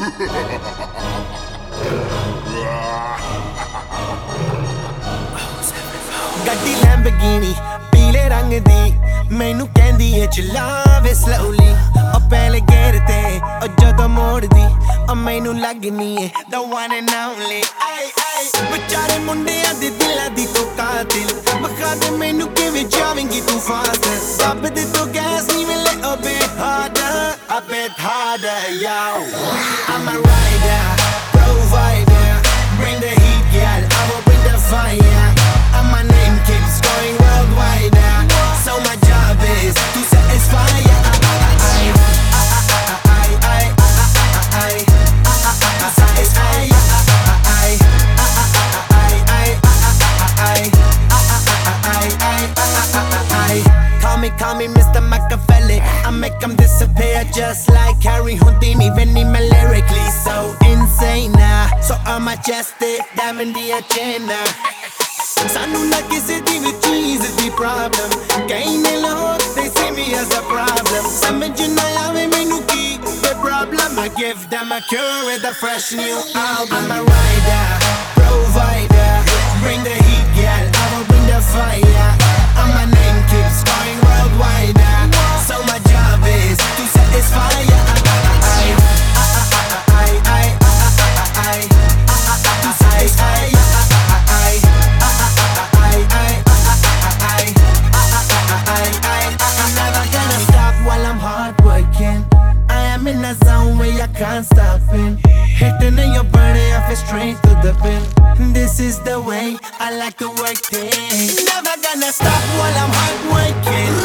ਗੱਡੀ ਲੈਂਬਰਗਿਨੀ ਪੀਲੇ ਰੰਗ ਦੀ ਮੈਨੂੰ ਕਹਿੰਦੀ ਏ ਚਲਾਵੇ ਸਲੋਲੀ ਉਹ ਪਹਿਲੇ ਗੇਰ ਤੇ ਉਹ ਜਦੋਂ ਮੋੜਦੀ ਉਹ ਮੈਨੂੰ ਲੱਗਨੀ ਏ the one and only ਵਿਚਾਰੇ ਮੁੰਡਿਆਂ ਦੇ ਦਿਲਾਂ ਦੀ ਤੂੰ ਕਾਤਿਲ ਬਖਾ ਦੇ ਮੈਨੂੰ ਕਿਵੇਂ ਜਾਵੇਂਗੀ ਤੂੰ ਫਾਸਟ ਦੱਬ ਦੇ ਤੂੰ ਗੈਸ ਨਹੀਂ ਮਿਲੇ a bit harder yo I'm a rider provider bring the heat girl I will bring the fire and my name keeps going worldwide so my job is to satisfy Call me Mr. Machiavelli I make them disappear just like Harry Houdini Venni me lyrically so insane so I'm majestic diamond the agenda Sanu na kisi di vi cheese di problem Kaine log they see me as a problem Samajh na aave mainu ki the problem I give them a cure with a fresh new album I'm a rider provider bring the heat girl I will bring the fire and my name keeps going worldwide so my job is to satisfy in a zone where you can't stop it Hitting in your body, I feel straight to the pin This is the way I like to work things Never gonna stop while I'm hard working